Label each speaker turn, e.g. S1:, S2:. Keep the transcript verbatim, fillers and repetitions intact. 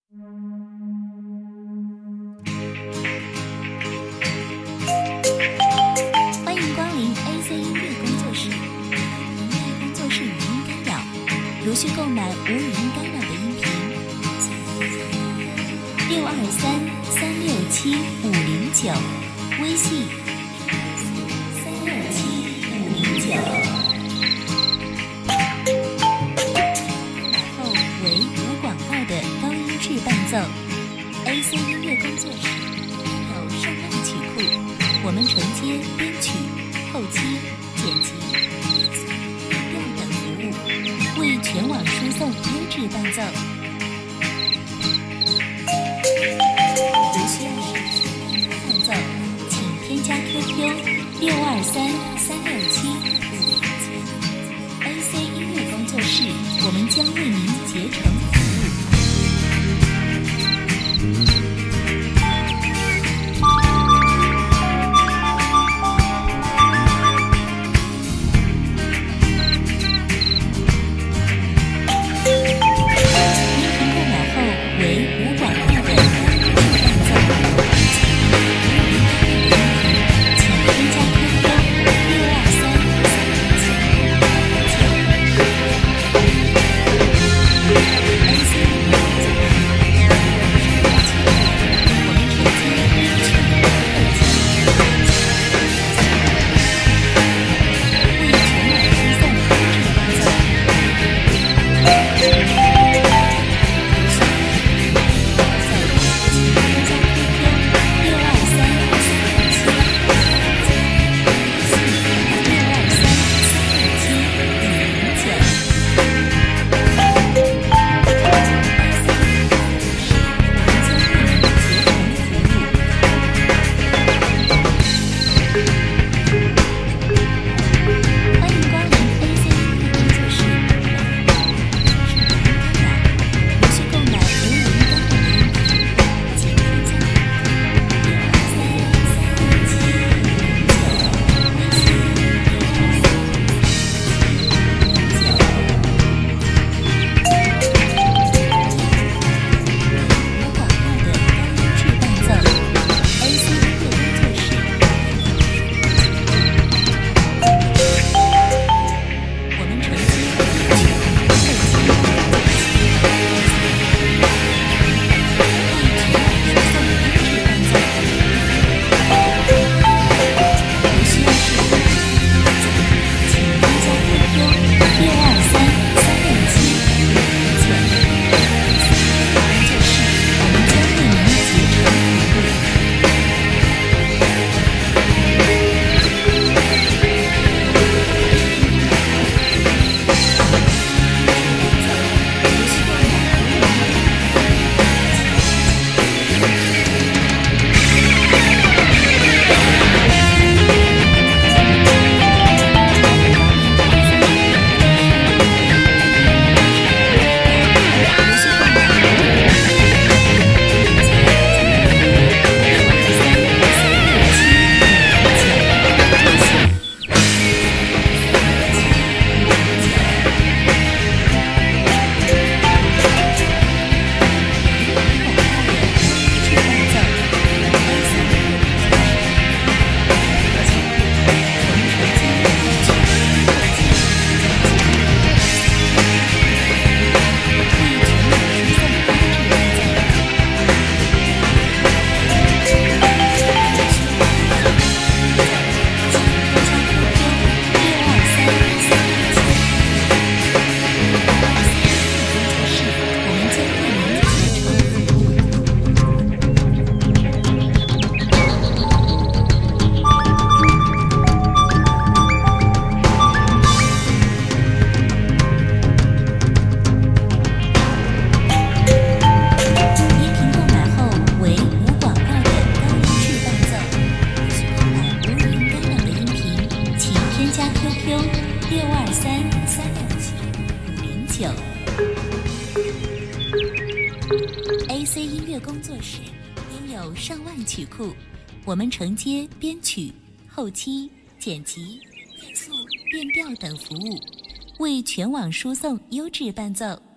S1: 欢迎光临 A C 音乐工作室，音乐工作室语音干扰，如需购买无语音干扰的音频，六二三三六七五零九，微信三六七五零九。然后为无广告的高音质伴奏 ，A C 音乐工作室有上万曲库。我们承接编曲、后期、剪辑、调等服务，为全网输送优质伴奏。如需要伴奏，请添加 Q Q 六二三三六七五零九 A C 音乐工作室，我们将为您竭诚服务。A C 音乐工作室拥有上万曲库，我们承接编曲、后期、剪辑、配速、变调等服务，为全网输送优质伴奏。